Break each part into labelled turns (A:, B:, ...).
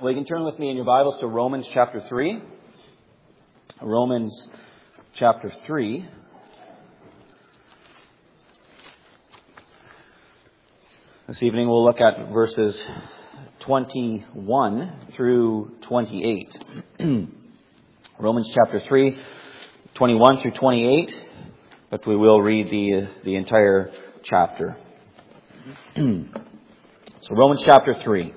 A: Well, you can turn with me in your Bibles to Romans chapter 3. Romans chapter 3. This evening we'll look at verses 21 through 28. Romans chapter 3, 21 through 28, but we will read the entire chapter. So Romans chapter 3.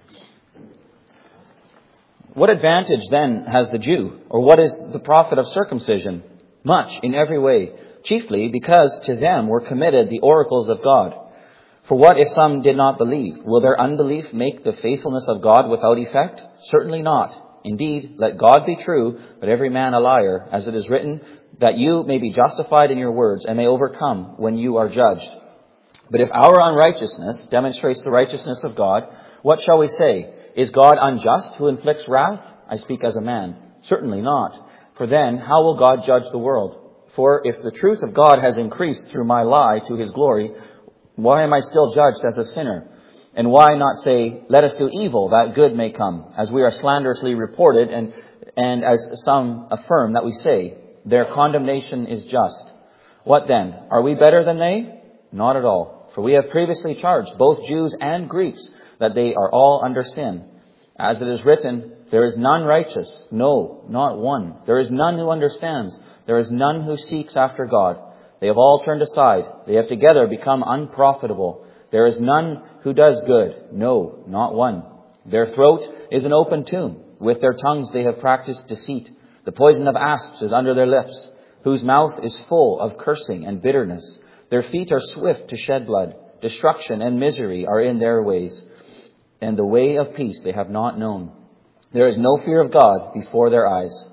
A: What advantage then has the Jew? Or what is the profit of circumcision? Much in every way, chiefly because to them were committed the oracles of God. For what if some did not believe? Will their unbelief make the faithfulness of God without effect? Certainly not. Indeed, let God be true, but every man a liar, as it is written, that you may be justified in your words and may overcome when you are judged. But if our unrighteousness demonstrates the righteousness of God, what shall we say? Is God unjust who inflicts wrath? I speak as a man. Certainly not. For then, how will God judge the world? For if the truth of God has increased through my lie to his glory, why am I still judged as a sinner? And why not say, let us do evil that good may come, as we are slanderously reported and as some affirm that we say, their condemnation is just. What then? Are we better than they? Not at all. For we have previously charged both Jews and Greeks that they are all under sin. As it is written, there is none righteous, no, not one. There is none who understands. There is none who seeks after God. They have all turned aside. They have together become unprofitable. There is none who does good, no, not one. Their throat is an open tomb. With their tongues they have practiced deceit. The poison of asps is under their lips, whose mouth is full of cursing and bitterness. Their feet are swift to shed blood. Destruction and misery are in their ways, and the way of peace they have not known. There is no fear of God before their eyes.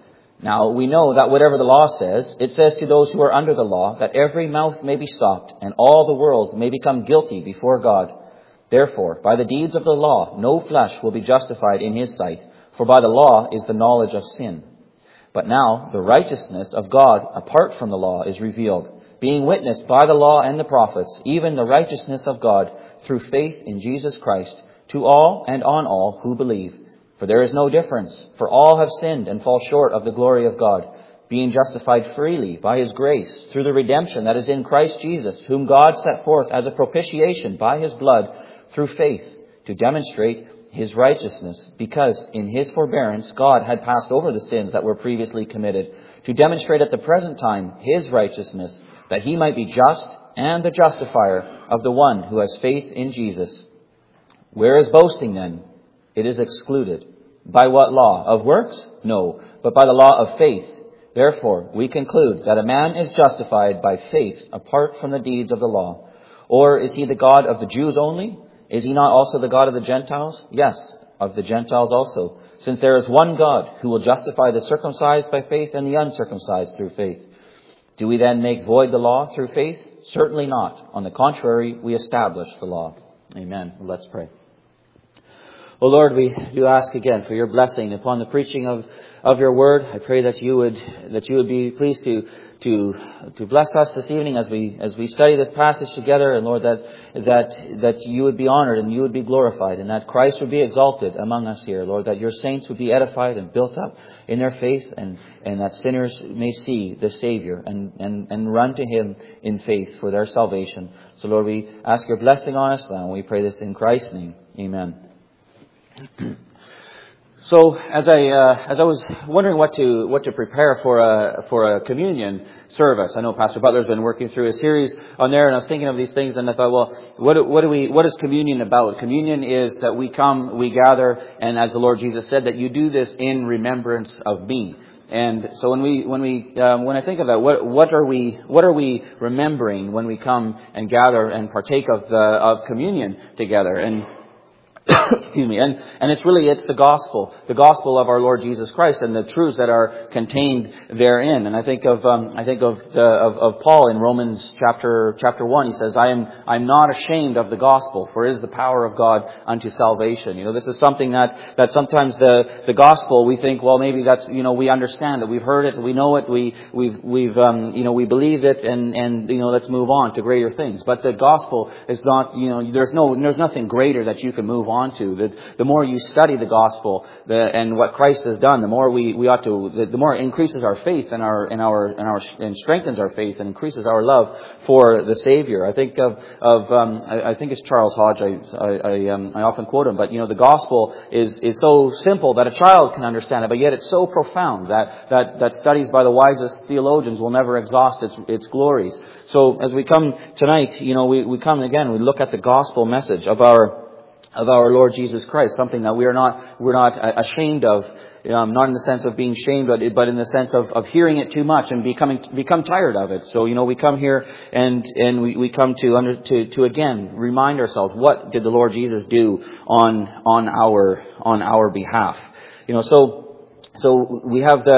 A: Now we know that whatever the law says, it says to those who are under the law, that every mouth may be stopped, and all the world may become guilty before God. Therefore, by the deeds of the law, no flesh will be justified in his sight, for by the law is the knowledge of sin. But now the righteousness of God apart from the law is revealed, being witnessed by the law and the prophets, even the righteousness of God through faith in Jesus Christ, to all and on all who believe. For there is no difference, for all have sinned and fall short of the glory of God, being justified freely by his grace through the redemption that is in Christ Jesus, whom God set forth as a propitiation by his blood through faith, to demonstrate his righteousness, because in his forbearance God had passed over the sins that were previously committed, to demonstrate at the present time his righteousness, that he might be just and the justifier of the one who has faith in Jesus. Where is boasting then? It is excluded. By what law? Of works? No, but by the law of faith. Therefore, we conclude that a man is justified by faith apart from the deeds of the law. Or is he the God of the Jews only? Is he not also the God of the Gentiles? Yes, of the Gentiles also. Since there is one God who will justify the circumcised by faith and the uncircumcised through faith. Do we then make void the law through faith? Certainly not. On the contrary, we establish the law. Amen. Let's pray. Oh Lord, we do ask again for your blessing upon the preaching of your word. I pray that you would be pleased to bless us this evening as we study this passage together, and Lord, that you would be honored and you would be glorified, and that Christ would be exalted among us here, Lord, that your saints would be edified and built up in their faith, and that sinners may see the Savior and run to him in faith for their salvation. So Lord, we ask your blessing on us now, and we pray this in Christ's name. Amen. So as I was wondering what to prepare for a communion service, I know Pastor Butler's been working through a series on there, and I was thinking of these things, and I thought, well, what is communion about? Communion is that we come, we gather, and as the Lord Jesus said, that you do this in remembrance of me. And so when I think of that, what are we remembering when we come and gather and partake of communion together? And excuse me. And it's the gospel of our Lord Jesus Christ and the truths that are contained therein. And I think of Paul in Romans chapter 1. He says, I'm not ashamed of the gospel, for it is the power of God unto salvation. This is something that sometimes the gospel, we think, well, maybe that's, we understand it, we've heard it, we know it, we believe it, and let's move on to greater things. But the gospel is not, there's nothing greater that you can move on on to. The more you study the gospel and what Christ has done, the more the more it increases our faith and strengthens our faith and increases our love for the Savior. I think I think it's Charles Hodge. I often quote him, but the gospel is so simple that a child can understand it, but yet it's so profound that studies by the wisest theologians will never exhaust its glories. So as we come tonight, we come again, we look at the gospel message of our Lord Jesus Christ, something that we're not ashamed of, not in the sense of being shamed, but in the sense of hearing it too much and become tired of it. So, we come here and we come to again remind ourselves, what did the Lord Jesus do on our behalf? So we have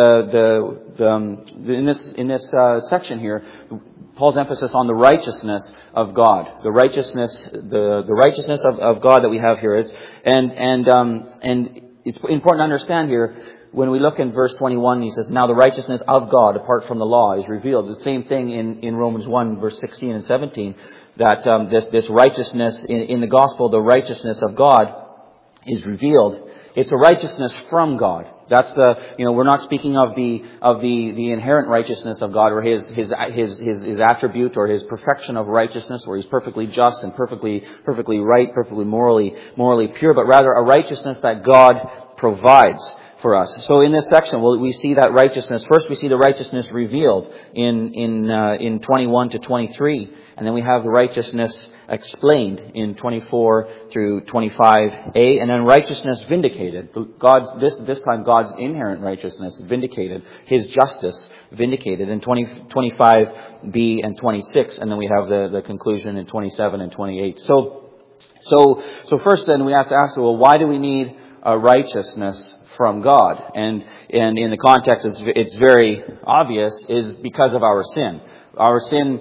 A: in this section here, Paul's emphasis on the righteousness of God, the righteousness of God that we have here. And it's important to understand here, when we look in verse 21, he says, "Now the righteousness of God apart from the law is revealed." The same thing in Romans 1, verse 16 and 17, that this righteousness in the gospel, the righteousness of God is revealed. It's a righteousness from God. That's we're not speaking of the inherent righteousness of God, or his attribute, or his perfection of righteousness, where he's perfectly just and perfectly right, perfectly morally pure, but rather a righteousness that God provides for us. So in this section, we see that righteousness. First, we see the righteousness revealed in 21 to 23, and then we have the righteousness explained in 24 through 25a, and then righteousness vindicated. This time God's inherent righteousness vindicated, His justice vindicated in 25b and 26, and then we have the conclusion in 27 and 28. So first then we have to ask, well, why do we need a righteousness from God? And in the context, it's very obvious, is because of our sin. Our sin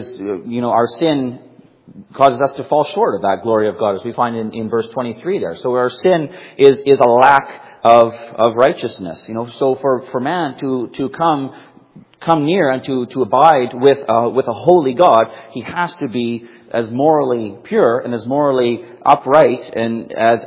A: causes us to fall short of that glory of God, as we find in verse 23 there. So our sin is a lack of righteousness. So for man to come near and to abide with a holy God, he has to be as morally pure and as morally upright and as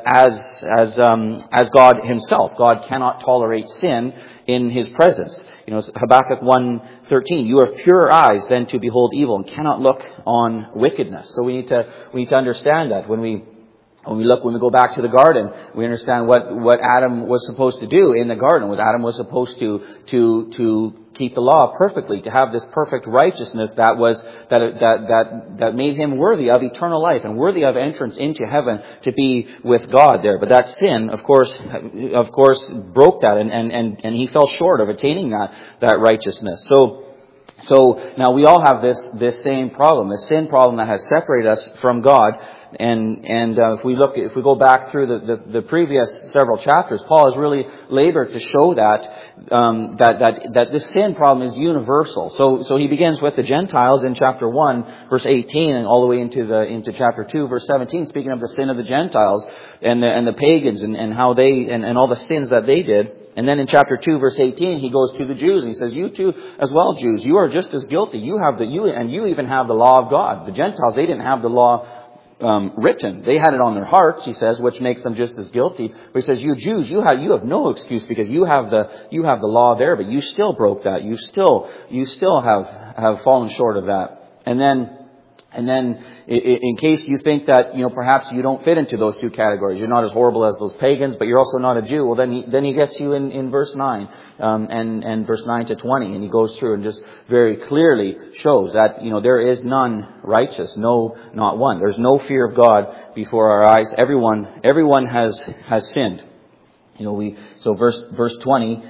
A: God Himself. God cannot tolerate sin in His presence. Habakkuk 1:13, "You have purer eyes than to behold evil, and cannot look on wickedness." So we need to understand that when we go back to the garden, we understand what Adam was supposed to do in the garden. Adam was supposed to keep the law perfectly, to have this perfect righteousness that made him worthy of eternal life and worthy of entrance into heaven, to be with God there. But that sin, of course, broke that, and he fell short of attaining that righteousness. So now we all have this same problem, this sin problem that has separated us from God. And if we go back through the previous several chapters, Paul has really labored to show that this sin problem is universal. So he begins with the Gentiles in chapter 1, verse 18, and all the way into chapter 2, verse 17, speaking of the sin of the Gentiles and the pagans and how they and all the sins that they did. And then in chapter 2, verse 18, he goes to the Jews and he says, "You too, as well, Jews, you are just as guilty. You even have the law of God." The Gentiles, they didn't have the law written. They had it on their hearts, he says, which makes them just as guilty. But he says, "You Jews, you have no excuse, because you have the law there, but you still broke that. You still have fallen short of that." And then, in case you think that, perhaps you don't fit into those two categories, you're not as horrible as those pagans, but you're also not a Jew. Well, then he gets you in verse 9, and verse 9 to 20, and he goes through and just very clearly shows that, there is none righteous, no, not one. There's no fear of God before our eyes. Everyone has sinned. So verse 20,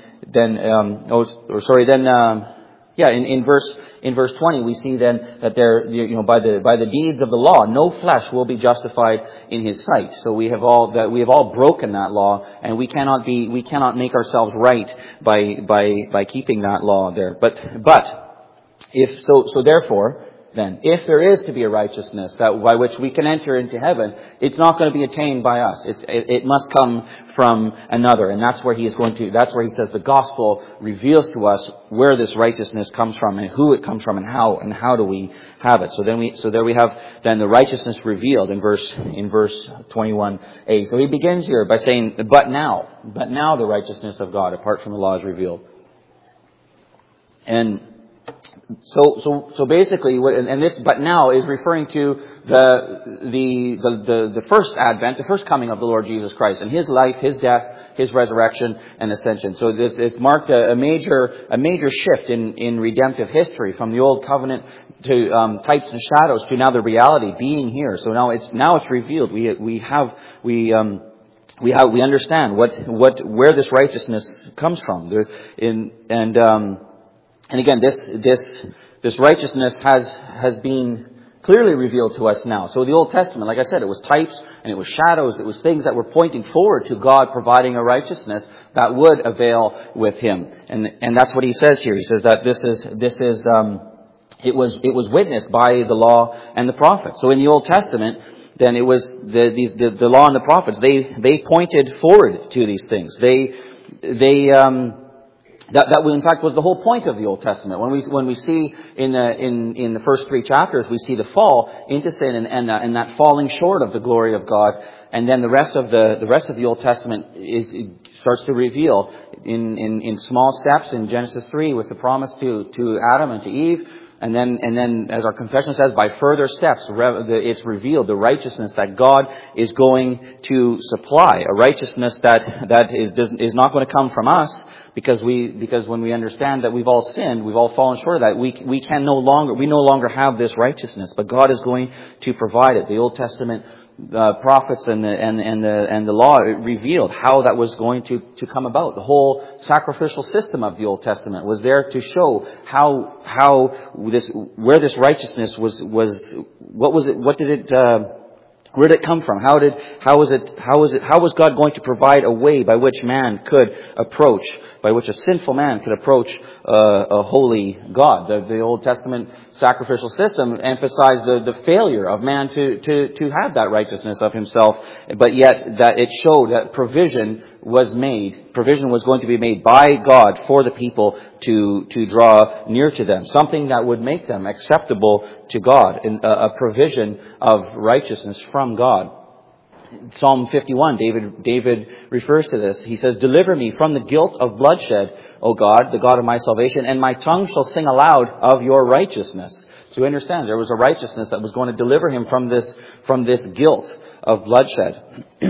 A: in verse 20, we see then that by the deeds of the law, no flesh will be justified in His sight. So we have all broken that law, and we cannot make ourselves right by keeping that law there. But therefore, then. If there is to be a righteousness by which we can enter into heaven, it's not going to be attained by us. It must come from another. And that's where he says the gospel reveals to us where this righteousness comes from and who it comes from and how do we have it. So there we have then the righteousness revealed in verse 21a. So he begins here by saying, but now the righteousness of God apart from the law is revealed. And so basically, and this but now is referring to the first advent, the first coming of the Lord Jesus Christ, and his life, his death, his resurrection and ascension. So it's marked a major shift in redemptive history from the old covenant to types and shadows to now the reality being here. So now it's revealed. We understand where this righteousness comes from. And again, this righteousness has been clearly revealed to us now. So the Old Testament, like I said, it was types and it was shadows. It was things that were pointing forward to God providing a righteousness that would avail with Him. And that's what he says here. He says that it was witnessed by the law and the prophets. So in the Old Testament, then it was the law and the prophets. They pointed forward to these things. That in fact was the whole point of the Old Testament. When we see in the first 3 chapters, we see the fall into sin and that falling short of the glory of God, and then the rest of the Old Testament starts to reveal in small steps in Genesis 3 with the promise to Adam and to Eve. And then, as our confession says, by further steps, it's revealed the righteousness that God is going to supply, a righteousness that is not going to come from us, because when we understand that we've all sinned, we've all fallen short of that, we no longer have this righteousness, but God is going to provide it. The Old Testament prophets and the law revealed how that was going to come about. The whole sacrificial system of the Old Testament was there to show where this righteousness was. What was it? Where did it come from? How was God going to provide a way by which a sinful man could approach a holy God? The Old Testament sacrificial system emphasized the failure of man to have that righteousness of himself, but yet that it showed that provision was going to be made by God for the people to draw near to them, something that would make them acceptable to God, a provision of righteousness from God. Psalm 51, David refers to this. He says, "Deliver me from the guilt of bloodshed, O God, the God of my salvation, and my tongue shall sing aloud of your righteousness." So he understands there was a righteousness that was going to deliver him from this guilt of bloodshed.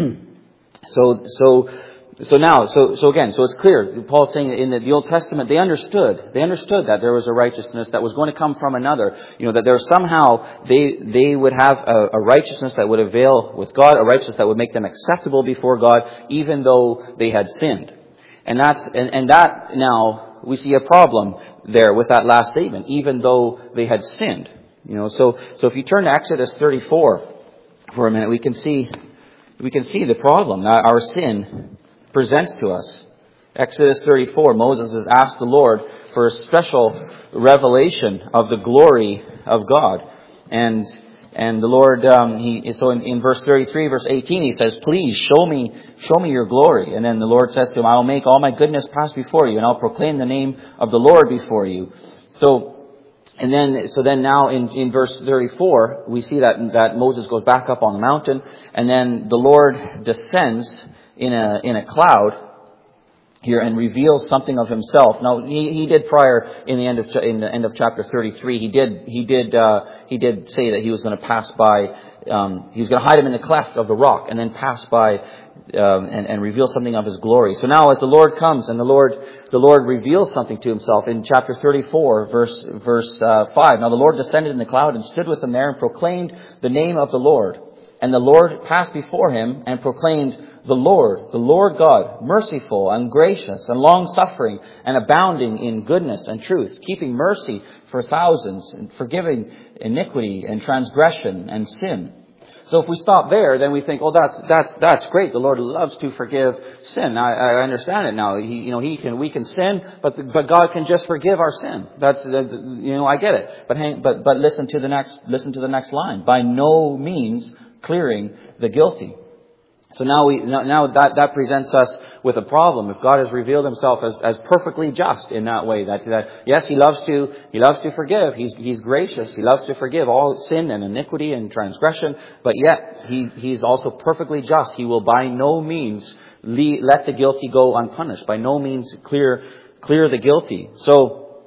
A: So it's clear. Paul's saying in the Old Testament, they understood that there was a righteousness that was going to come from another. That there somehow they would have a righteousness that would avail with God, a righteousness that would make them acceptable before God, even though they had sinned. And that now we see a problem there with that last statement, even though they had sinned. So if you turn to Exodus 34 for a minute, we can see the problem that our sin presents to us. Exodus 34, Moses has asked the Lord for a special revelation of the glory of God. And the Lord, in verse 33, verse 18, he says, "Please show me your glory." And then the Lord says to him, "I will make all my goodness pass before you, and I'll proclaim the name of the Lord before you." So then now in verse 34, we see that Moses goes back up on the mountain, and then the Lord descends in a cloud here and reveals something of himself. Now he did prior in the end of chapter 33. He did say that he was going to pass by. He was going to hide him in the cleft of the rock and then pass by and reveal something of his glory. So now as the Lord comes and the Lord reveals something to himself in chapter 34, verse 5. "Now the Lord descended in the cloud and stood with him there and proclaimed the name of the Lord. And the Lord passed before him and proclaimed, the Lord God, merciful and gracious and long-suffering and abounding in goodness and truth, keeping mercy for thousands and forgiving iniquity and transgression and sin." So if we stop there, then we think, oh, that's great. The Lord loves to forgive sin. I understand it now. We can sin, but God can just forgive our sin. I get it. But listen to the next line. By no means clearing the guilty. So now that presents us with a problem. If God has revealed himself as perfectly just in that way, that yes, he loves to forgive. He's gracious. He loves to forgive all sin and iniquity and transgression, but yet he's also perfectly just. He will by no means let the guilty go unpunished. By no means clear the guilty. So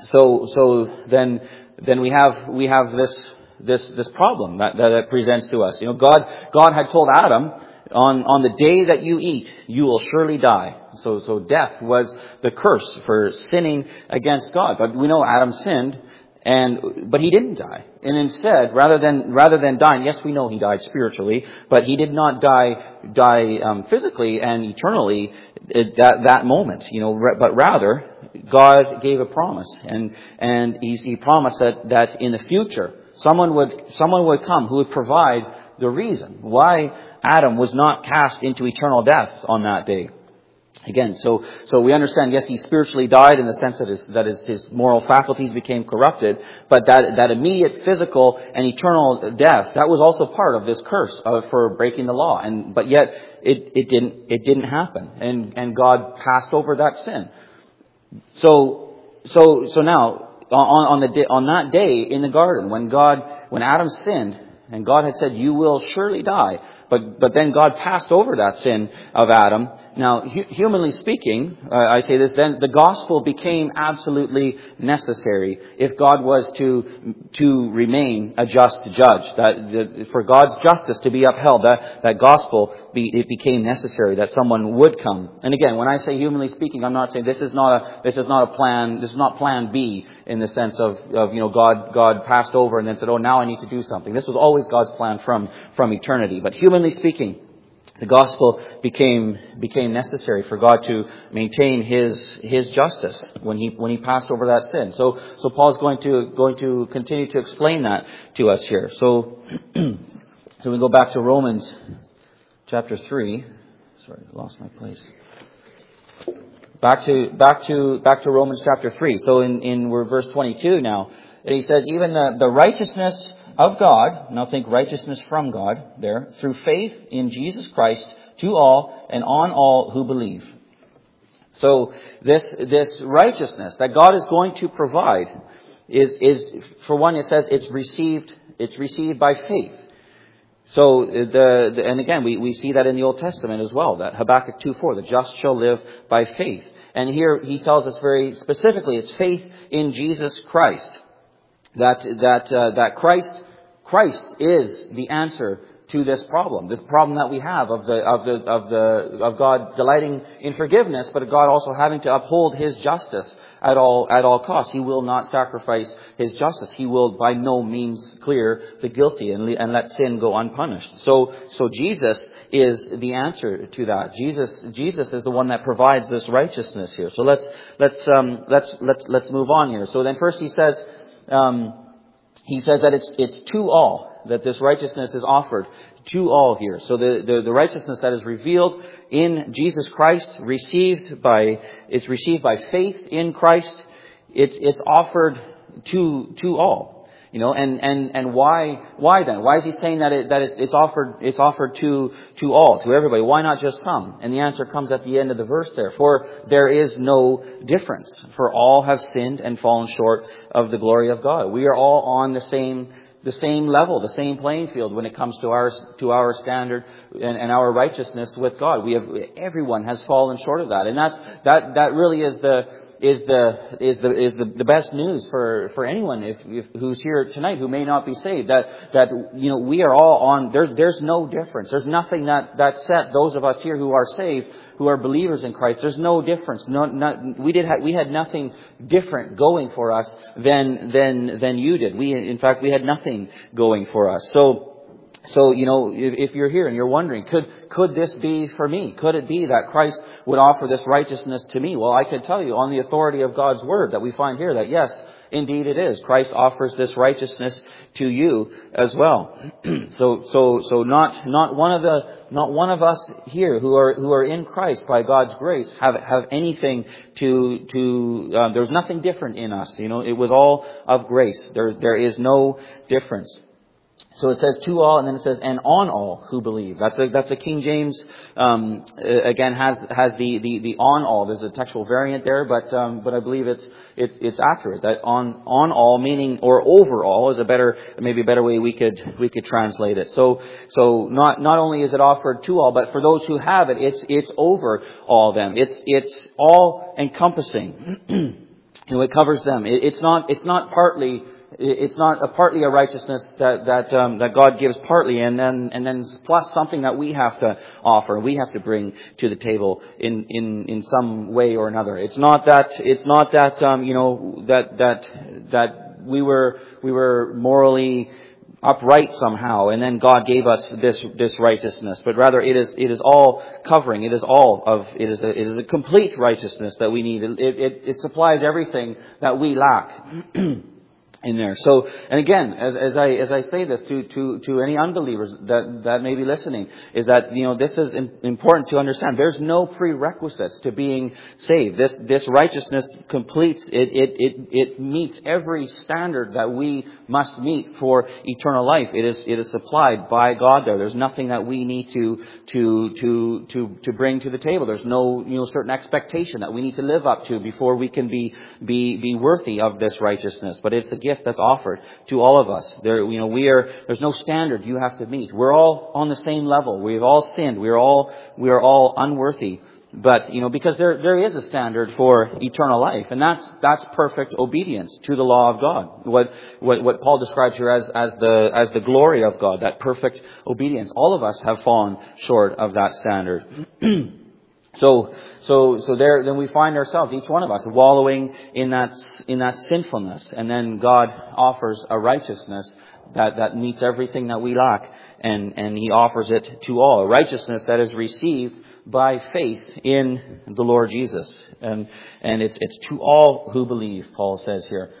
A: then we have this problem that it presents to us. God had told Adam, on the day that you eat, you will surely die. So death was the curse for sinning against God. But we know Adam sinned, but he didn't die. And instead, rather than dying, yes, we know he died spiritually, but he did not die physically and eternally at that moment. But rather, God gave a promise, and he promised that in the future someone would come who would provide the reason why Adam was not cast into eternal death on that day. Again, so we understand, yes, he spiritually died in the sense that his moral faculties became corrupted, but that immediate physical and eternal death, that was also part of this curse for breaking the law. But yet it didn't happen, and God passed over that sin. So now on that day in the garden, when Adam sinned, and God had said, you will surely die. But then God passed over that sin of Adam. Now, humanly speaking, I say this, then the gospel became absolutely necessary if God was to remain a just judge. For God's justice to be upheld, that gospel, it became necessary that someone would come. And again, when I say humanly speaking, I'm not saying this is not a plan, this is not plan B in the sense of God passed over and then said, oh, now I need to do something. This was always God's plan from eternity. But humanly speaking, the gospel became necessary for God to maintain his justice when he passed over that sin. So Paul's going to continue to explain that to us here. So we go back to Romans chapter 3. Sorry, I lost my place. Back to Romans chapter 3. So in verse 22 now, and he says, even the righteousness of God, now think righteousness from God there, through faith in Jesus Christ to all and on all who believe. So this righteousness that God is going to provide is for one, it says it's received by faith. So and again we see that in the Old Testament as well, that Habakkuk 2:4, the just shall live by faith. And here he tells us very specifically it's faith in Jesus Christ. That Christ is the answer to this problem that we have of God delighting in forgiveness, but God also having to uphold his justice at all costs. He will not sacrifice his justice. He will by no means clear the guilty and let sin go unpunished. So Jesus is the answer to that. Jesus is the one that provides this righteousness here. So let's move on here. So then first he says that it's to all, that this righteousness is offered to all here. So the righteousness that is revealed in Jesus Christ, received by faith in Christ, it's offered to all. And why then? Why is he saying that it's offered to all, to everybody? Why not just some? And the answer comes at the end of the verse there. For there is no difference. For all have sinned and fallen short of the glory of God. We are all on the same level, the same playing field when it comes to our standard and our righteousness with God. Everyone has fallen short of that. And that really is the best news for anyone who's here tonight who may not be saved, that we are all on, there's no difference. There's nothing that set those of us here who are saved, who are believers in Christ. There's no difference. We had nothing different going for us than you did. In fact, we had nothing going for us. So if you're here and you're wondering, could this be for me? Could it be that Christ would offer this righteousness to me? Well, I could tell you on the authority of God's word that we find here that yes, Indeed it is. Christ offers this righteousness to you as well. So not one of us here who are in Christ by God's grace have anything to there's nothing different in us. It was all of grace. There is no difference. So it says to all, and then it says, and on all who believe. That's a King James, again, has the on all. There's a textual variant there, but I believe it's accurate. That on all, meaning, or over all, is maybe a better way we could translate it. So not only is it offered to all, but for those who have it, it's over all them. It's all encompassing. It covers them. It's not partly a righteousness that God gives partly, and then plus something that we have to offer, we have to bring to the table in some way or another. It's not that that we were morally upright somehow, and then God gave us this righteousness. But rather, it is all covering. It is a complete righteousness that we need. It supplies everything that we lack in there. So, and again, as I say this to any unbelievers that may be listening, is that, this is important to understand. There's no prerequisites to being saved. This righteousness completes, it meets every standard that we must meet for eternal life. It is supplied by God there. There's nothing that we need to bring to the table. There's no, certain expectation that we need to live up to before we can be worthy of this righteousness. But it's a gift that's offered to all of us. There's no standard you have to meet. We're all on the same level. We've all sinned. We are all unworthy. But, because there is a standard for eternal life, and that's perfect obedience to the law of God. What Paul describes here as the glory of God, that perfect obedience. All of us have fallen short of that standard. So there, then we find ourselves, each one of us, wallowing in that sinfulness, and then God offers a righteousness that meets everything that we lack, and He offers it to all. A righteousness that is received by faith in the Lord Jesus, and it's to all who believe, Paul says here.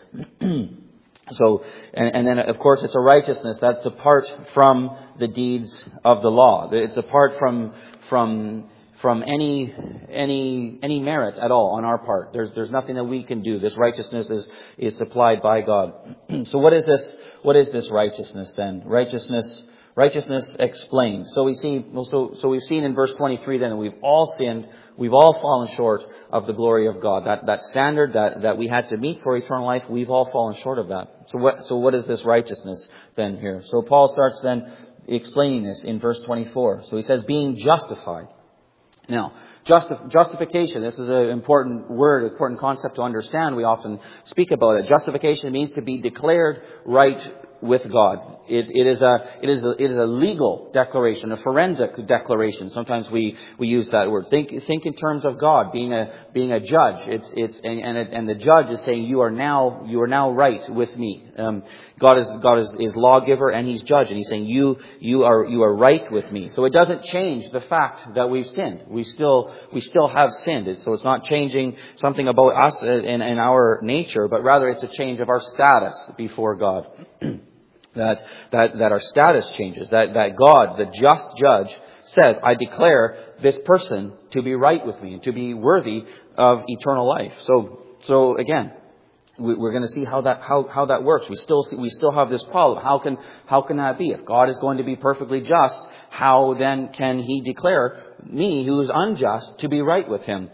A: So, and then of course it's a righteousness that's apart from the deeds of the law. It's apart from any merit at all on our part. There's nothing that we can do. This righteousness is supplied by God. So what is this righteousness then? Righteousness explained. So we've seen in verse 23 then that we've all sinned, we've all fallen short of the glory of God. That standard that we had to meet for eternal life, we've all fallen short of that. So what is this righteousness then here? So Paul starts then explaining this in verse 24. So he says, being justified. Now, justification, this is an important word, important concept to understand. We often speak about it. Justification means to be declared right with God. It is a legal declaration, a forensic declaration. Sometimes we use that word. Think in terms of God being a judge. And the judge is saying you are now right with me. God is lawgiver and He's judge, and He's saying you are right with me. So it doesn't change the fact that we've sinned. We still have sinned. So it's not changing something about us and our nature, but rather it's a change of our status before God. That our status changes. That God, the just judge, says, I declare this person to be right with me and to be worthy of eternal life. So again, we're going to see how that works. We still have this problem. How can that be? If God is going to be perfectly just, how then can He declare me, who is unjust, to be right with Him?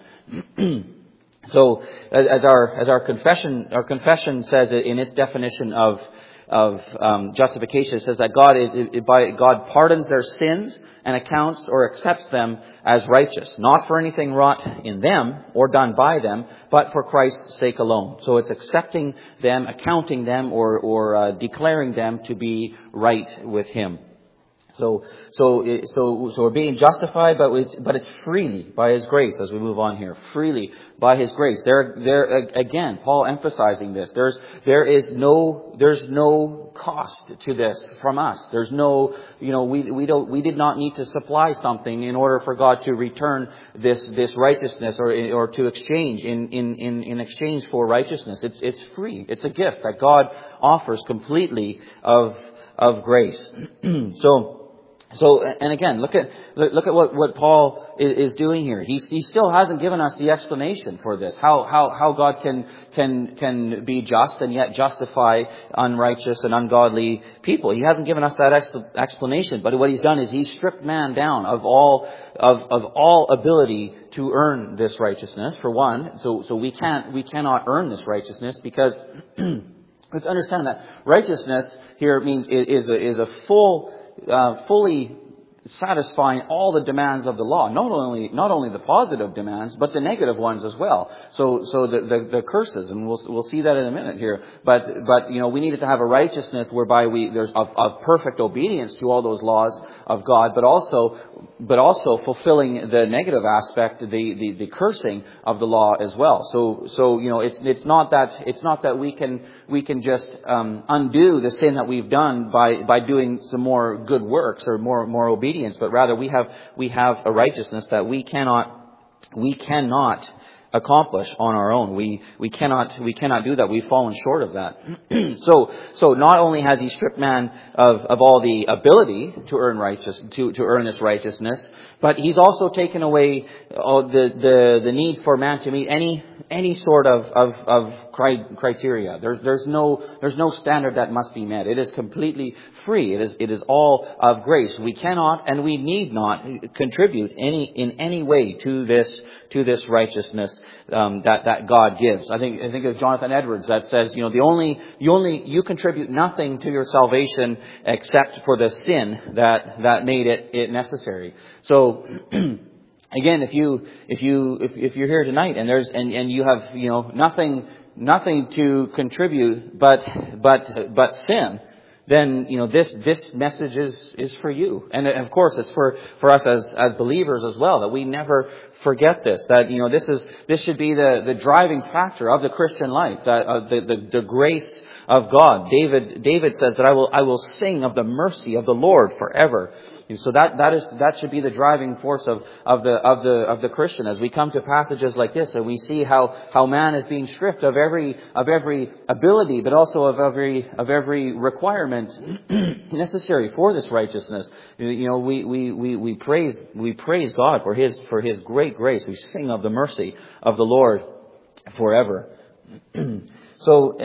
A: So as our confession says in its definition of justification, it says that God pardons their sins and accounts or accepts them as righteous, not for anything wrought in them or done by them, but for Christ's sake alone. So it's accepting them, accounting them, or declaring them to be right with Him. So we're being justified, but it's freely by His grace as we move on here. Freely by His grace. There again, Paul emphasizing this. There's no cost to this from us. There's no, we did not need to supply something in order for God to return this righteousness or to exchange in exchange for righteousness. It's free. It's a gift that God offers completely of grace. So, and again, look at what Paul is doing here. He still hasn't given us the explanation for this. How God can be just and yet justify unrighteous and ungodly people. He hasn't given us that explanation. But what He's done is He's stripped man down of all ability to earn this righteousness. For one, so we cannot earn this righteousness because let's understand that righteousness here means is a fully satisfying all the demands of the law, not only the positive demands, but the negative ones as well. So the curses, and we'll see that in a minute here. But we needed to have a righteousness whereby there's a perfect obedience to all those laws of God, but also fulfilling the negative aspect, the cursing of the law as well. So it's not that we can just undo the sin that we've done by doing some more good works or more obedience, but rather we have a righteousness that we cannot accomplish on our own. We cannot do that. We've fallen short of that. So not only has He stripped man of all the ability to earn this righteousness, but He's also taken away the need for man to meet any sort of criteria. There's no standard that must be met. It is completely free. It is all of grace. We cannot and we need not contribute in any way to this righteousness that God gives. I think it's Jonathan Edwards that says, you contribute nothing to your salvation except for the sin that made it necessary. So again, if you're here tonight and you have nothing to contribute but sin, then this message is for you. And of course it's for us as believers as well, that we never forget this, that this should be the driving factor of the Christian life, that the grace of God. David says that I will sing of the mercy of the Lord forever. And so that should be the driving force of the Christian as we come to passages like this, and we see how man is being stripped of every ability, but also of every requirement necessary for this righteousness. We praise God for His great grace. We sing of the mercy of the Lord forever. So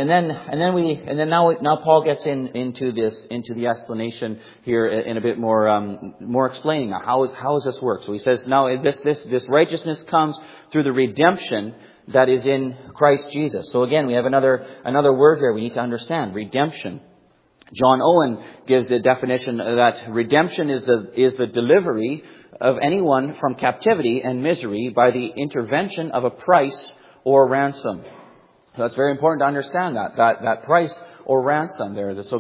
A: now Paul gets into the explanation here in a bit more explaining how does this work. So he says now this righteousness comes through the redemption that is in Christ Jesus. So again, we have another word here we need to understand: redemption. John Owen gives the definition that redemption is the delivery of anyone from captivity and misery by the intervention of a price or ransom. So it's very important to understand that price or ransom there. So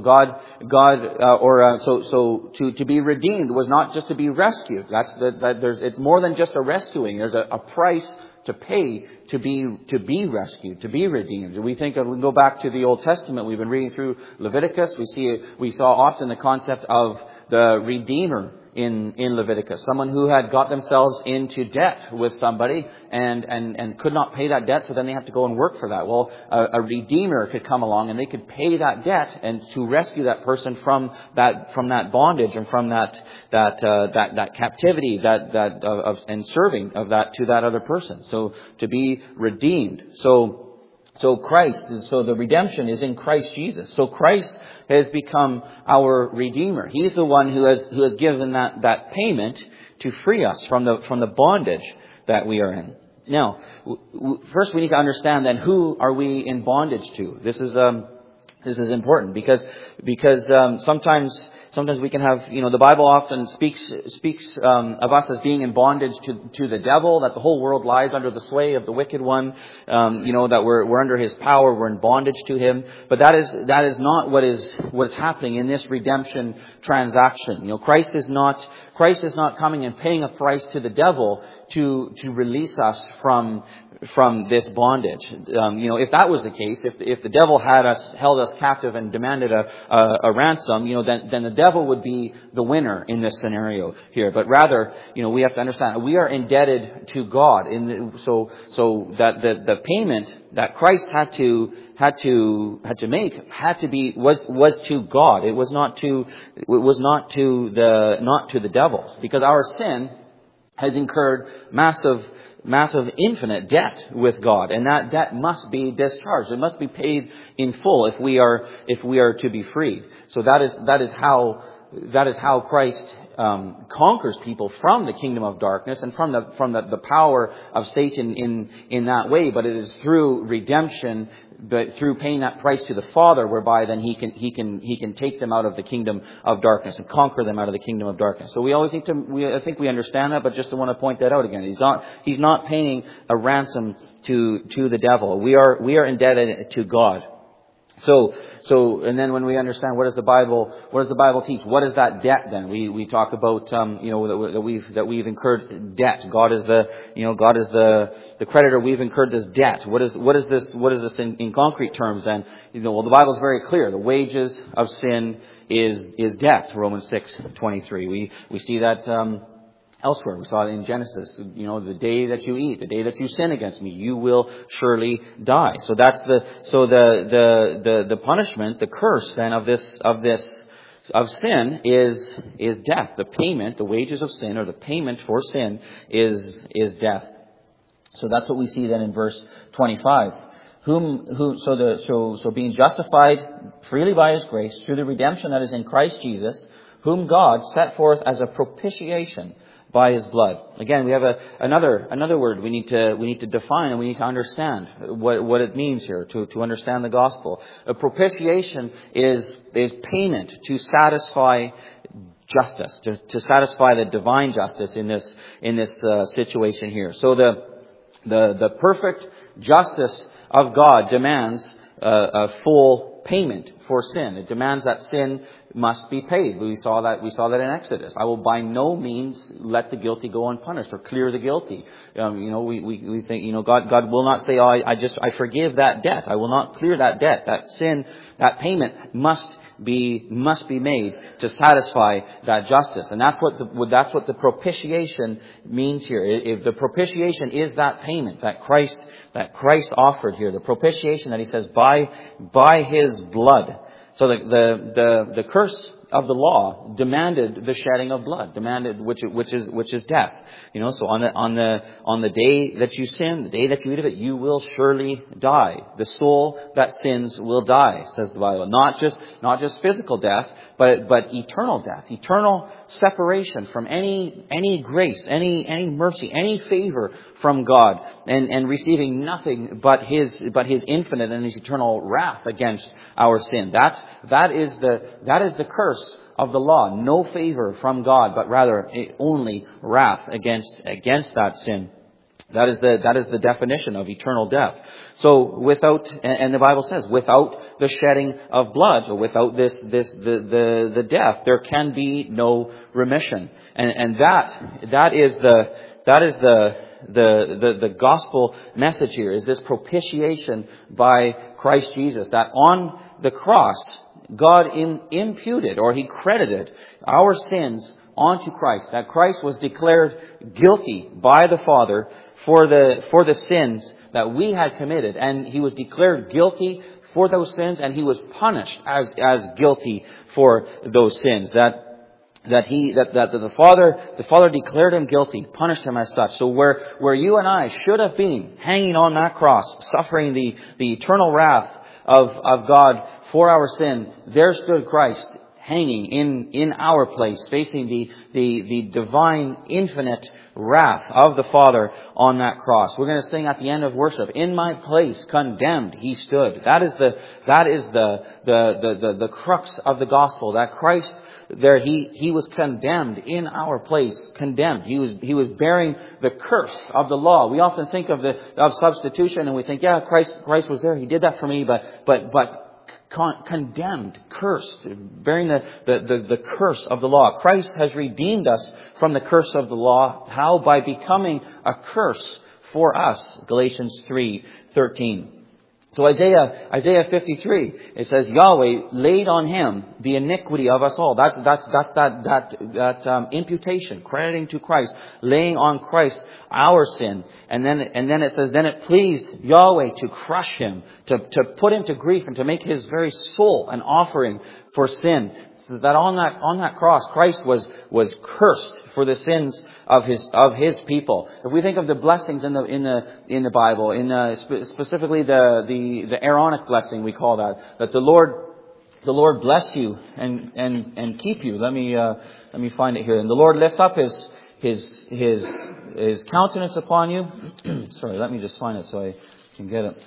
A: to be redeemed was not just to be rescued. It's more than just a rescuing. There's a price to pay to be rescued, to be redeemed. We can go back to the Old Testament. We've been reading through Leviticus. We saw often the concept of the Redeemer in Leviticus. Someone who had got themselves into debt with somebody and could not pay that debt, so then they have to go and work for that. Well, a Redeemer could come along and they could pay that debt and to rescue that person from that bondage and from that captivity and serving of that to that other person. So to be redeemed. So the redemption is in Christ Jesus. So Christ has become our Redeemer. He's the one who has given that payment to free us from the bondage that we are in. Now, first we need to understand then, who are we in bondage to? This is important because sometimes Sometimes we can have, the Bible often speaks of us as being in bondage to the devil, that the whole world lies under the sway of the wicked one, that we're under his power, we're in bondage to him. But that is not what is happening in this redemption transaction. Christ is not coming and paying a price to the devil to release us from this bondage. If that was the case, if the devil held us captive and demanded a ransom, then the devil would be the winner in this scenario here. But rather, we have to understand we are indebted to God. So that the payment that Christ had to make was to God. It was not to the devil, because our sin has incurred massive, infinite debt with God, and that debt must be discharged. It must be paid in full if we are to be freed. So that is how Christ conquers people from the kingdom of darkness and from the power of Satan in that way. But it is through redemption, but through paying that price to the Father, whereby then he can take them out of the kingdom of darkness and conquer them out of the kingdom of darkness. So we always need to. I think we understand that, but just want to point that out again. He's not paying a ransom to the devil. We are indebted to God. So, and then when we understand what does the Bible teach? What is that debt then? We talk about, that we've incurred debt. God is the creditor. We've incurred this debt. What is this in concrete terms then? The Bible is very clear. The wages of sin is death. Romans 6:23. We see that, elsewhere. We saw it in Genesis. The day that you eat, the day that you sin against me, you will surely die. So that's the punishment, the curse then of sin is death. The payment, the wages of sin, or the payment for sin is death. So that's what we see then in verse 25. So being justified freely by His grace through the redemption that is in Christ Jesus, whom God set forth as a propitiation by His blood. Again, we have another word we need to define, and we need to understand what it means here to understand the gospel. A propitiation is payment to satisfy justice, to satisfy the divine justice in this situation here. So the perfect justice of God demands a full payment for sin. It demands that sin must be paid. We saw that in Exodus. I will by no means let the guilty go unpunished, or clear the guilty. We think, God will not say, I forgive that debt. I will not clear that debt. That sin, that payment must be made to satisfy that justice. And that's what the propitiation means here. If the propitiation is that payment that Christ offered here, the propitiation that He says by His blood. So the curse of the law demanded the shedding of blood, which is death. So on the day that you sin, the day that you eat of it, you will surely die. The soul that sins will die, says the Bible. Not just physical death, but eternal death, eternal separation from any grace, any mercy, any favor from God, and receiving nothing but His infinite and His eternal wrath against our sin. That is the curse of the law. No favor from God, but rather only wrath against that sin. That is the definition of eternal death. So and the Bible says, without the shedding of blood, or without the death, there can be no remission. And that is the gospel message here, is this propitiation by Christ Jesus, that on the cross, God imputed, or He credited our sins onto Christ. That Christ was declared guilty by the Father for the sins that we had committed, and He was declared guilty for those sins, and He was punished as guilty for those sins. That the Father declared Him guilty, punished Him as such. So where you and I should have been hanging on that cross, suffering the eternal wrath of God for our sin, there stood Christ hanging in our place, facing the divine, infinite wrath of the Father on that cross. We're going to sing at the end of worship, "In my place, condemned, He stood." That is the crux of the gospel, that Christ there, He was condemned in our place, condemned. He was bearing the curse of the law. We often think of substitution, and we think, yeah, Christ was there, He did that for me, but condemned, cursed, bearing the curse of the law. Christ has redeemed us from the curse of the law. How? By becoming a curse for us. Galatians 3:13. So Isaiah 53, it says, Yahweh laid on Him the iniquity of us all. That's imputation, crediting to Christ, laying on Christ our sin. And then it says, then it pleased Yahweh to crush Him, to put Him to grief, and to make His very soul an offering for sin. That on that cross, Christ was cursed for the sins of His people. If we think of the blessings in the Bible, specifically the Aaronic blessing, we call that the Lord bless you and keep you. Let me find it here. And the Lord lift up His countenance upon you. Sorry, let me just find it so I can get it.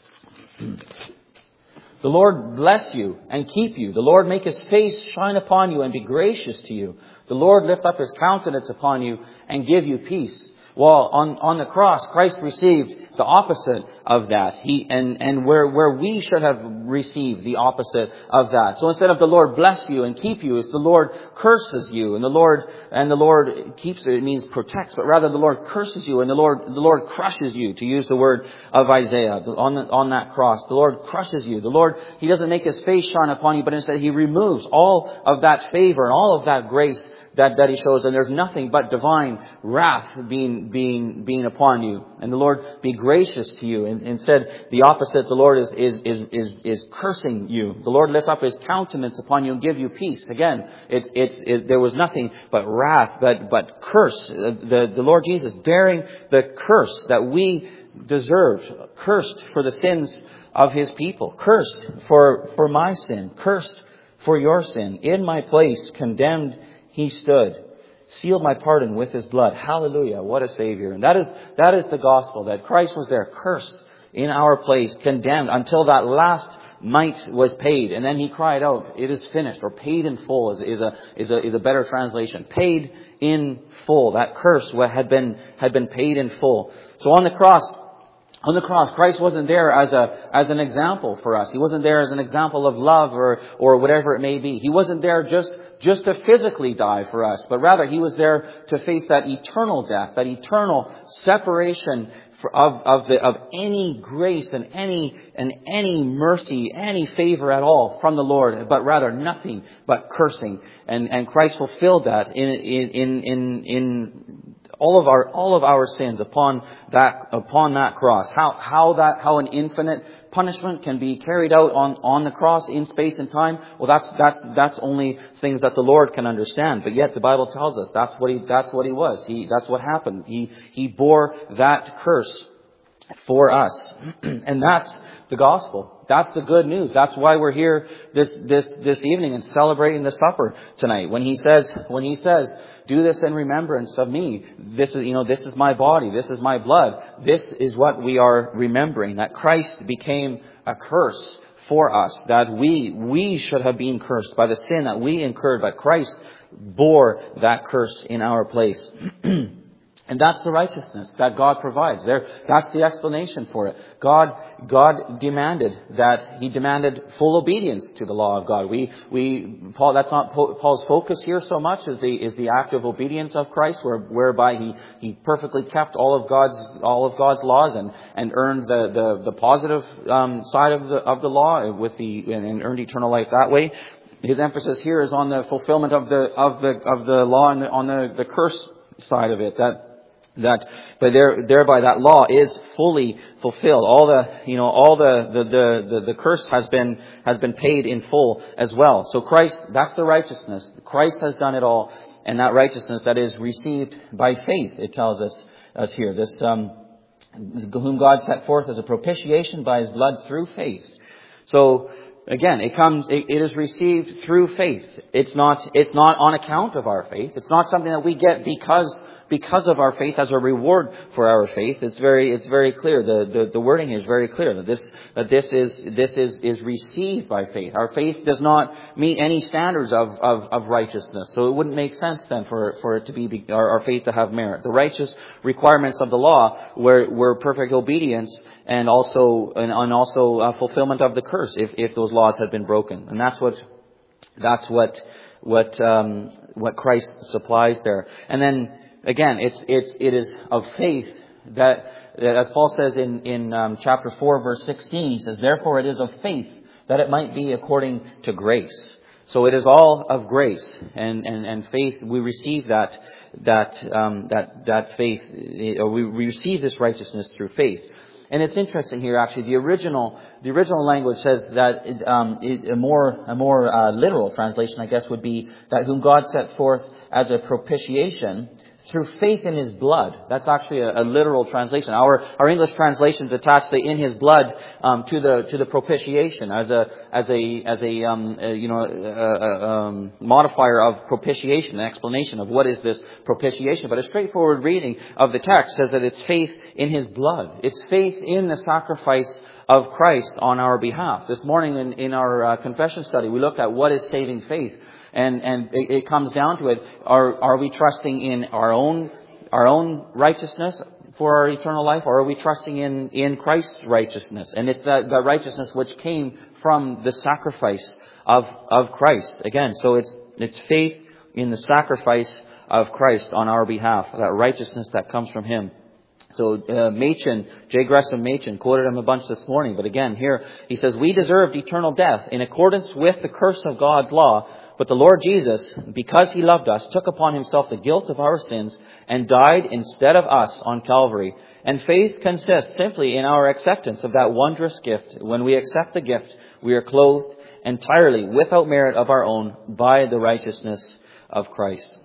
A: The Lord bless you and keep you. The Lord make His face shine upon you and be gracious to you. The Lord lift up His countenance upon you and give you peace. Well, on the cross, Christ received the opposite of that. And where we should have received the opposite of that. So instead of the Lord bless you and keep you, it's the Lord curses you, and the Lord keeps it means protects, but rather the Lord curses you, and the Lord crushes you, to use the word of Isaiah on that cross. The Lord crushes you. The Lord, He doesn't make His face shine upon you, but instead He removes all of that favor and all of that grace that He shows, and there's nothing but divine wrath being upon you. And the Lord be gracious to you. And instead, the opposite, the Lord is cursing you. The Lord lift up His countenance upon you and give you peace. Again, there was nothing but wrath, but curse. The Lord Jesus bearing the curse that we deserved, cursed for the sins of His people, cursed for my sin, cursed for your sin. In my place, condemned, He stood, sealed my pardon with His blood. Hallelujah. What a Savior. And that is the gospel, that Christ was there, cursed in our place, condemned until that last mite was paid. And then He cried out, "It is finished," or paid in full is a better translation. Paid in full. That curse had been paid in full. So on the cross, Christ wasn't there as an example for us. He wasn't there as an example of love or whatever it may be. He wasn't there just to physically die for us, but rather He was there to face that eternal death, that eternal separation of any grace and any mercy, any favor at all from the Lord, but rather nothing but cursing. And Christ fulfilled that in all of our sins upon that cross. How an infinite punishment can be carried out on the cross in space and time. Well, that's only things that the Lord can understand. But yet the Bible tells us that's what He was. That's what happened. He bore that curse for us. And that's the gospel. That's the good news. That's why we're here this evening and celebrating the supper tonight. When He says, "Do this in remembrance of me." This is my body. This is my blood. This is what we are remembering. That Christ became a curse for us. That we should have been cursed by the sin that we incurred. But Christ bore that curse in our place. And that's the righteousness that God provides. That's the explanation for it. God demanded that. He demanded full obedience to the law of God. Paul, that's not Paul's focus here so much is the active obedience of Christ, whereby he perfectly kept all of God's laws and earned the positive side of the law and earned eternal life that way. His emphasis here is on the fulfillment of the law and on the curse side of it. But thereby that law is fully fulfilled. All the curse has been paid in full as well. So Christ, that's the righteousness. Christ has done it all, and that righteousness that is received by faith, it tells us here. This whom God set forth as a propitiation by His blood through faith. So again, it is received through faith. It's not on account of our faith. It's not something that we get because of our faith as a reward for our faith. It's very clear. The wording is very clear that this is received by faith. Our faith does not meet any standards of righteousness. So it wouldn't make sense then for it to be our faith to have merit. The righteous requirements of the law were perfect obedience and also fulfillment of the curse if those laws had been broken. And that's what Christ supplies there. And then again, it is of faith that as Paul says in chapter 4, verse 16, he says, "Therefore it is of faith that it might be according to grace." So it is all of grace, and faith. We receive that faith, or we receive this righteousness through faith. And it's interesting here, actually, the original language says that a more literal translation, I guess, would be that whom God set forth as a propitiation through faith in His blood. That's actually a literal translation. Our English translations attach the "in His blood" to the propitiation as a modifier of propitiation, an explanation of what is this propitiation. But a straightforward reading of the text says that it's faith in His blood. It's faith in the sacrifice of Christ on our behalf. This morning in our confession study, we looked at what is saving faith. And it comes down to it. Are we trusting in our own righteousness for our eternal life, or are we trusting in Christ's righteousness? And it's that righteousness which came from the sacrifice of Christ. Again, so it's faith in the sacrifice of Christ on our behalf, that righteousness that comes from Him. So J. Gresham Machen quoted him a bunch this morning, but again here he says, "We deserved eternal death in accordance with the curse of God's law. But the Lord Jesus, because He loved us, took upon Himself the guilt of our sins and died instead of us on Calvary. And faith consists simply in our acceptance of that wondrous gift. When we accept the gift, we are clothed entirely without merit of our own by the righteousness of Christ."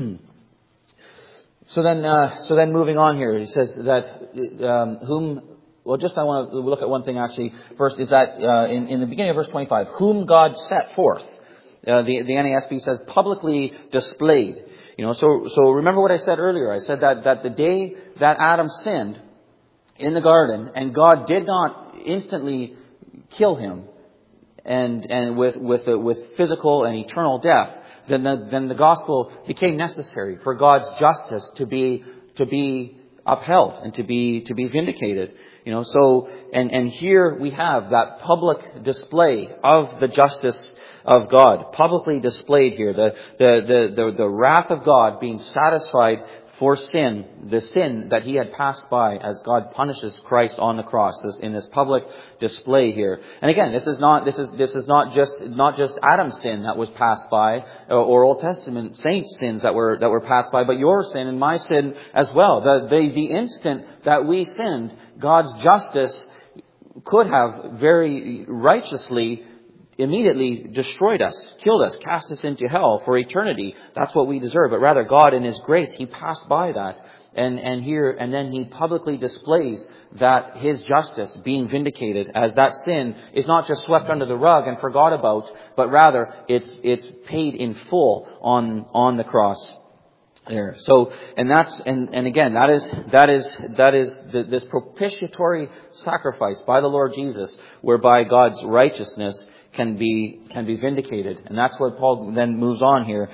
A: So then moving on here, he says that I want to look at one thing actually first, is that in the beginning of verse 25, whom God set forth. The NASB says publicly displayed. So remember what I said earlier. I said that the day that Adam sinned in the garden, and God did not instantly kill him, and with physical and eternal death, then the gospel became necessary for God's justice to be upheld and to be vindicated. So here we have that public display of the justice of God, publicly displayed here. The wrath of God being satisfied for sin, the sin that He had passed by as God punishes Christ on the cross. In this public display here. And again, this is not just Adam's sin that was passed by, or Old Testament saints' sins that were passed by, but your sin and my sin as well. The instant that we sinned, God's justice could have very righteously immediately destroyed us, killed us, cast us into hell for eternity. That's what we deserve. But rather, God in His grace, He passed by that. And then He publicly displays that His justice being vindicated, as that sin is not just swept under the rug and forgot about, but rather it's paid in full on the cross there. So, and again, that is this propitiatory sacrifice by the Lord Jesus, whereby God's righteousness can be vindicated. And that's what Paul then moves on here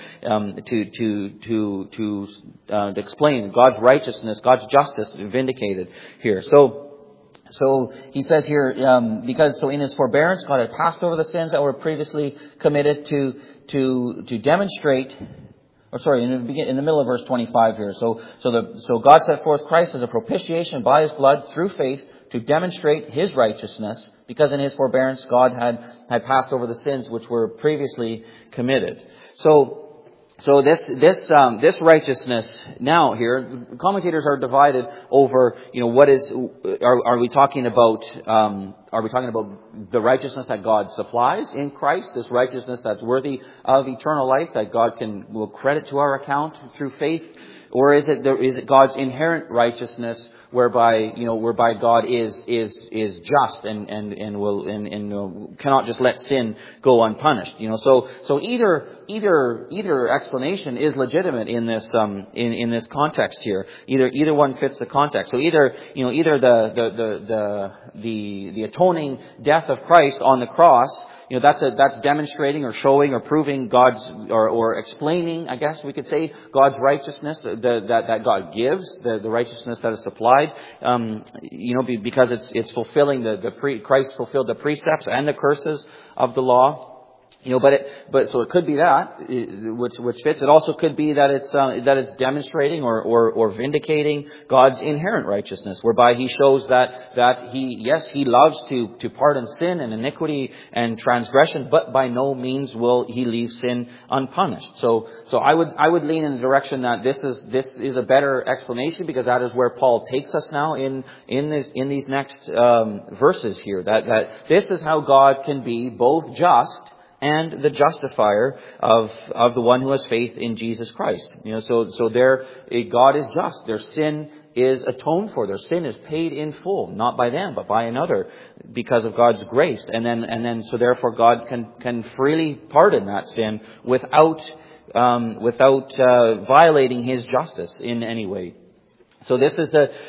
A: to explain God's righteousness, God's justice vindicated here. So he says here, because in His forbearance God had passed over the sins that were previously committed to demonstrate. In the middle of verse 25 here. So God set forth Christ as a propitiation by His blood through faith to demonstrate His righteousness, because in His forbearance God had passed over the sins which were previously committed. So this righteousness now here, commentators are divided over, what is, are we talking about Are we talking about the righteousness that God supplies in Christ, this righteousness that's worthy of eternal life, that God will credit to our account through faith? Or is it God's inherent righteousness whereby God is just and will cannot just let sin go unpunished? So either explanation is legitimate in this in this context here. Either one fits the context. So either the atoning death of Christ on the cross, that's demonstrating or showing or proving God's or explaining, I guess we could say, God's righteousness that God gives, the righteousness that is supplied, because it's fulfilling Christ fulfilled the precepts and the curses of the law. But so it could be that which fits. It also could be that it's demonstrating or vindicating God's inherent righteousness, whereby He shows that He loves to pardon sin and iniquity and transgression, but by no means will He leave sin unpunished. So I would lean in the direction that this is a better explanation, because that is where Paul takes us now in these next verses here. That this is how God can be both just and the justifier of the one who has faith in Jesus Christ. So God is just. Their sin is atoned for. Their sin is paid in full, not by them, but by another, because of God's grace. And then so therefore God can freely pardon that sin without violating His justice in any way. So this is the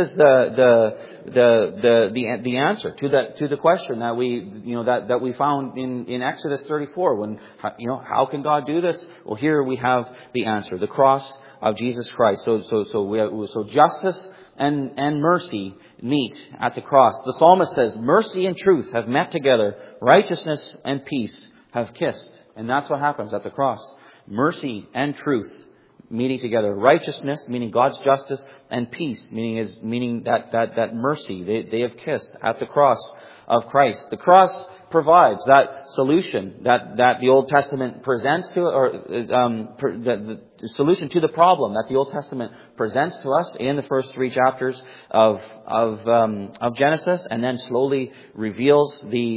A: answer to the question that we found in Exodus 34. When how can God do this? Well, here we have the answer: the cross of Jesus Christ. So justice and mercy meet at the cross. The psalmist says, "Mercy and truth have met together; righteousness and peace have kissed." And that's what happens at the cross: mercy and truth meeting together. Righteousness, meaning God's justice, and peace, meaning that mercy. They have kissed at the cross of Christ. The cross provides that solution that the Old Testament presents to, or the solution to the problem that the Old Testament presents to us in the first 3 chapters of Genesis, and then slowly reveals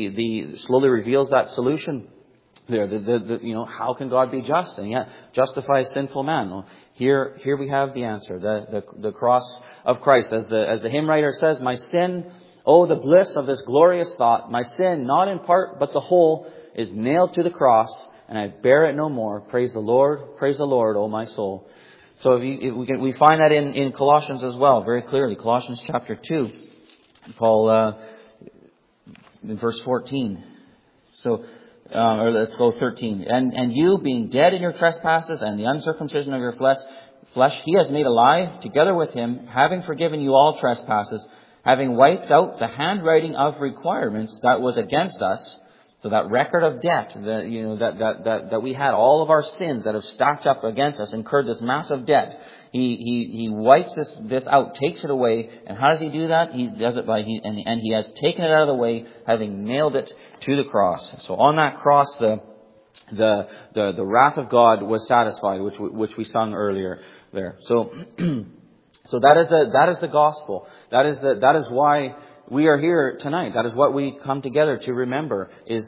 A: that solution. There, how can God be just and yet justify a sinful man? Well, here we have the answer: the cross of Christ. As the hymn writer says, "My sin, oh the bliss of this glorious thought! My sin, not in part but the whole, is nailed to the cross, and I bear it no more. Praise the Lord, oh my soul." So we find that in Colossians as well, very clearly. Colossians chapter 2, Paul in verse 14. Or let's go 13. And you, being dead in your trespasses and the uncircumcision of your flesh, He has made alive together with Him, having forgiven you all trespasses, having wiped out the handwriting of requirements that was against us. So that record of debt that we had, all of our sins that have stacked up against us, incurred this massive debt. He wipes this out, takes it away. And how does He do that? He does it and He has taken it out of the way, having nailed it to the cross. So on that cross, the wrath of God was satisfied, which we sung earlier there. So that is the gospel. That is why we are here tonight. That is what we come together to remember, is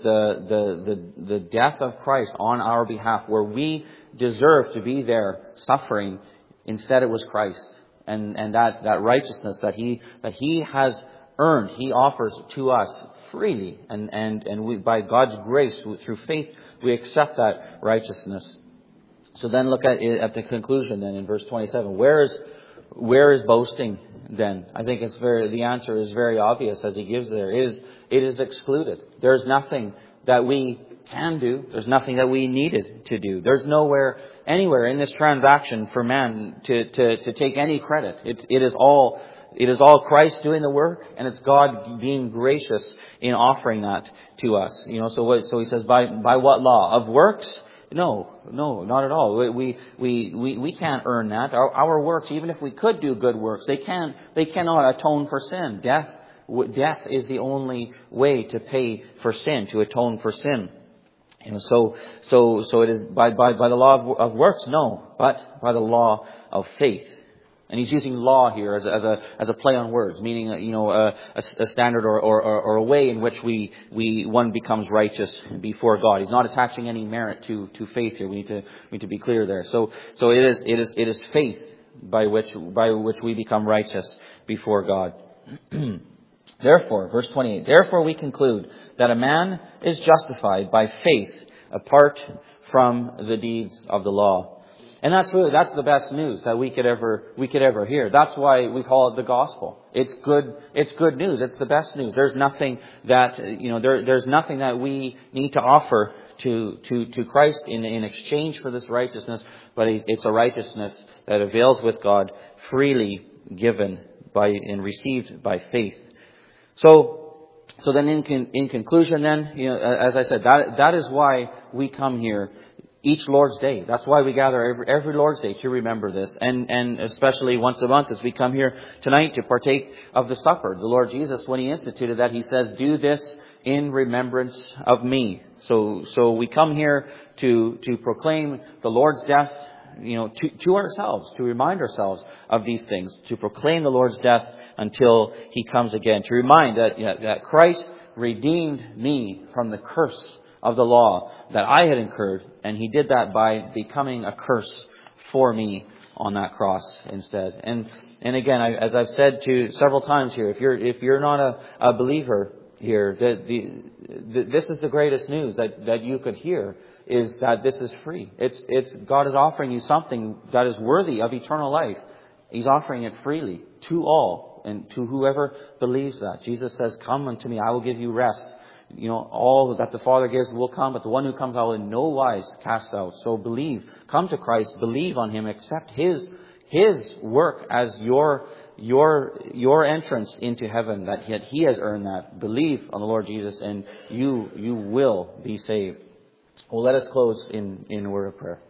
A: the death of Christ on our behalf, where we deserve to be there suffering. Instead, it was Christ, and that righteousness that He has earned, He offers to us freely, and we, by God's grace, through faith, we accept that righteousness. So then look at the conclusion then in verse 27. Where is boasting then? I think the answer is very obvious as he gives there. It is excluded. There's nothing that we can do. There's nothing that we needed to do. There's anywhere in this transaction for man to take any credit. It is all Christ doing the work, and it's God being gracious in offering that to us. So he says, by what law? Of works? No, not at all. We can't earn that. Our works, even if we could do good works, they cannot atone for sin. Death is the only way to pay for sin, to atone for sin. So it is by the law of works? No, but by the law of faith. And he's using law here as a play on words, meaning a standard or a way in which one becomes righteous before God. He's not attaching any merit to faith here. We need to be clear there. So it is faith by which we become righteous before God. Therefore, verse 28, therefore we conclude that a man is justified by faith apart from the deeds of the law. And that's the best news that we could ever hear. That's why we call it the gospel. It's good news. It's the best news. There's nothing that, there's nothing that we need to offer to Christ in exchange for this righteousness, but it's a righteousness that avails with God, freely given and received by faith. So then in conclusion then, as I said, that is why we come here each Lord's Day. That's why we gather every Lord's Day, to remember this. And especially once a month as we come here tonight to partake of the supper. The Lord Jesus, when He instituted that, He says, do this in remembrance of me. So we come here to proclaim the Lord's death, to ourselves, to remind ourselves of these things, to proclaim the Lord's death until He comes again, to remind that Christ redeemed me from the curse of the law that I had incurred, and He did that by becoming a curse for me on that cross instead. And again, as I've said to several times here, if you're not a believer here, this is the greatest news that you could hear, is that this is free. It's God is offering you something that is worthy of eternal life. He's offering it freely to all and to whoever believes that. Jesus says, "Come unto me, I will give you rest." All that the Father gives will come, but the one who comes I will in no wise cast out. So believe, come to Christ, believe on Him, accept His work as your entrance into heaven, that He has earned that. Believe on the Lord Jesus and you will be saved. Well, let us close in a word of prayer.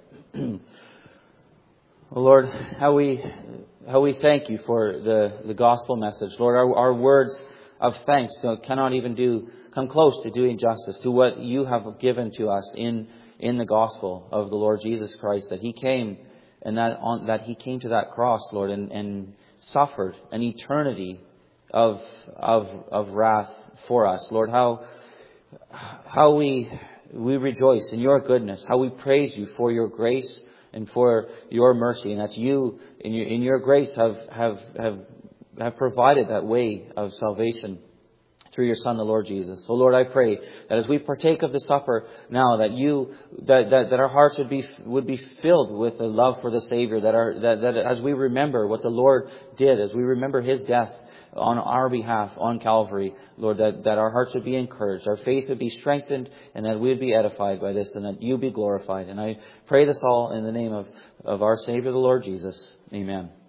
A: Oh Lord, how we thank You for the gospel message. Lord, our words of thanks cannot even come close to doing justice to what You have given to us in the gospel of the Lord Jesus Christ, that He came and that He came to that cross, Lord, and suffered an eternity of wrath for us. Lord, how we rejoice in Your goodness, how we praise You for Your grace and for Your mercy, and that You in Your grace have provided that way of salvation through Your Son, the Lord Jesus. So Lord, I pray that as we partake of the supper now, that our hearts would be filled with the love for the Savior, that as we remember what the Lord did, as we remember His death on our behalf on Calvary, Lord, that our hearts would be encouraged, our faith would be strengthened, and that we would be edified by this, and that You be glorified. And I pray this all in the name of our Savior, the Lord Jesus. Amen.